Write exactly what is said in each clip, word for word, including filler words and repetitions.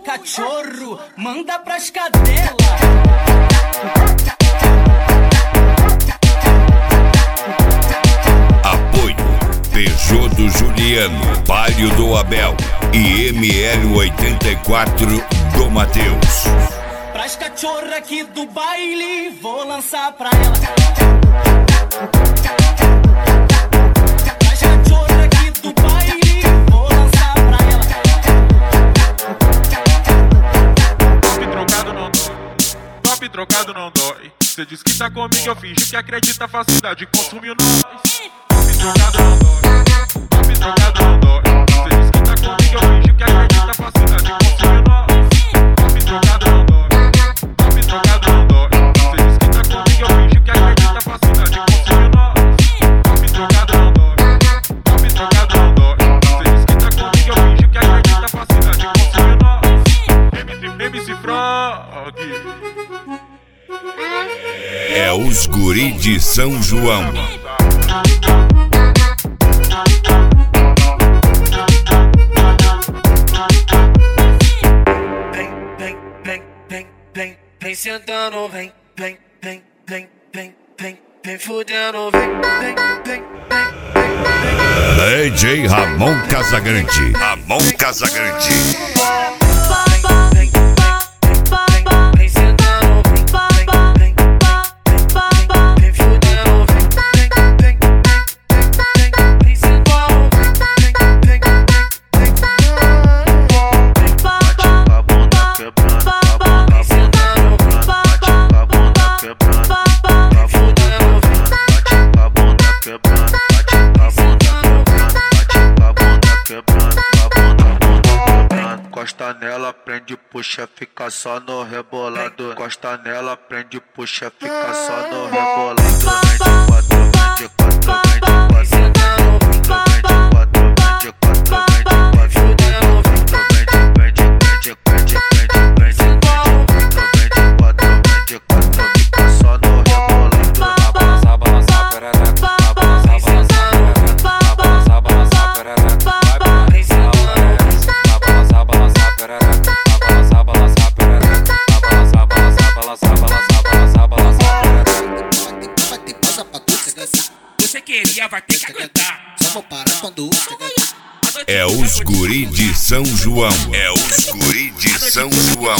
cachorro, manda pras cadelas. Apoio Peugeot do Juliano, Palio do Abel e M L oitenta e quatro do Matheus. Pras cachorra aqui do baile, vou lançar pra ela. Pras cachorra aqui do baile, vou lançar pra ela. Top trocado não dói, top trocado não dói. Cê diz que tá comigo, eu fingi que acredita, facilidade consumiu nós. Top trocado não dói, top trocado não dói. Cê diz que tá comigo, eu fingi que acredita, facilidade consumiu nós. Top trocado não dói, top trocado não dói. Cê diz que tá comigo, eu fingi que acredita, facilidade consumiu nós. Top trocado não dói, top trocado não dói. Cê diz que tá comigo, eu fingi que acredita, facilidade consumiu nós. M C Frog. É os guri de São João. Vem, vem, vem, vem, vem, vem sentando, vem, vem, vem, vem, vem, vem, vem fudendo, vem, vem, vem, vem, vem. D J Ramon Casagrande. Ramon Casagrande. Costa nela, prende, puxa, fica só no rebolado. Costa nela, prende, puxa, fica só no rebolado. Vem de quatro, vem de quatro, vem de quatro. Vem de quatro, vem de quatro, vem de quatro. Vem de, vem de, vem de, vem de, vem de, vem de, vem de quatro, vem de quatro, fica só no rebolado. Balança, balança, perereca. Balança, balança, perereca. Balança, balança, perereca. Balança, balança, perereca. Balança, balança, perereca. Balança, balança, balança, balança, balança, balança, perereca. Você queria, vai ter que aguentar. Só vou parar quando É os guri de São João. É os guri de São João.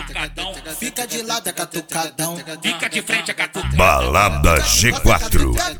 fica de lado é catucadão, fica de frente é catucadão. Balada G quatro.